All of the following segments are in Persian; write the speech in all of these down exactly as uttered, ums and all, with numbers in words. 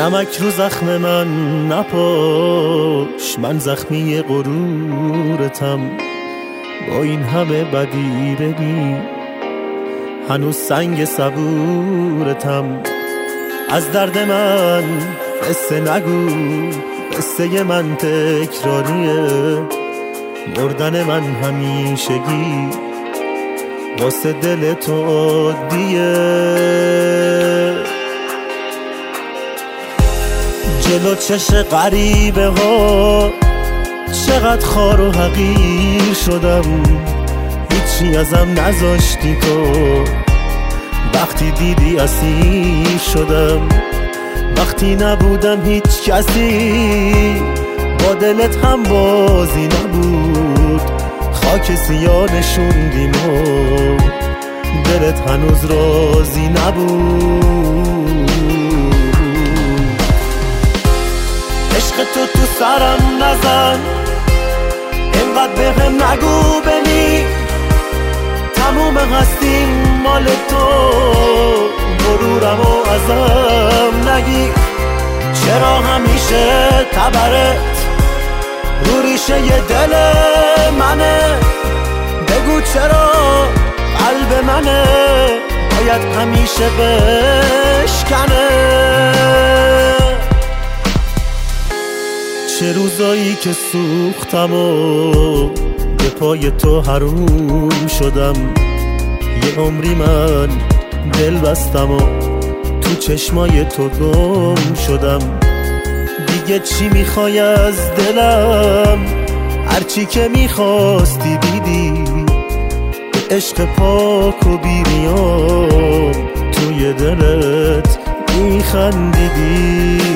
نمک رو زخم من نپاش، من زخمی غرورتم. با این همه بدی ببین هنوز سنگ صبورتم. از درد من قصه نگو، قصه من تکراریه. مردن من همیشگی واسه دل تو عادیه. جلو چش غریبه ها چقدر خار و حقیر شدم، هیچی ازم نذاشتی تو. وقتی دیدی اسیر شدم، وقتی نبودم هیچ کسی، با دلت هم بازی نبود. خاک سیاه نشوندیم و دلت هنوز راضی نبود. عشق تو تو سرم نزن، اینقدر بهم نگو بنی. تموم هستیم مال تو، غرورم و ازم نگی. چرا همیشه تبرت رو ریشه ی دل منه؟ بگو چرا قلب منه باید همیشه بشکنه؟ چه روزایی که سوختم و به پای تو حروم شدم. یه عمری من دل بستم و تو چشمای تو گم شدم. دیگه چی میخوای از دلم؟ هرچی که میخواستی دیدی. به عشق پاک و بیریام توی دلت میخندیدی.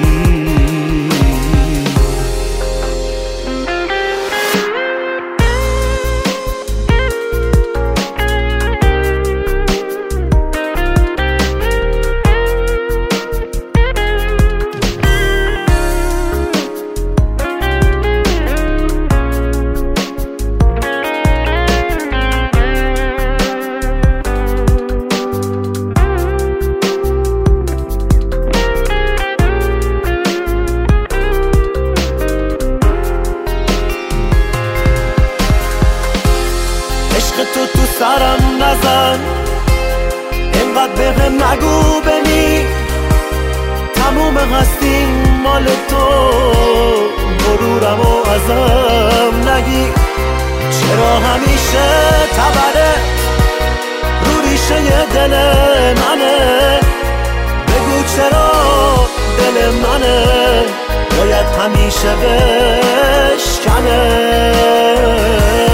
تو تو سرم نزن، اینقدر بهم نگو بنی. تموم هستیم مال تو، غرورم و ازم نگی. چرا همیشه تبرت رو ریشه ی دل منه؟ بگو چرا دل منه باید همیشه بشکنه؟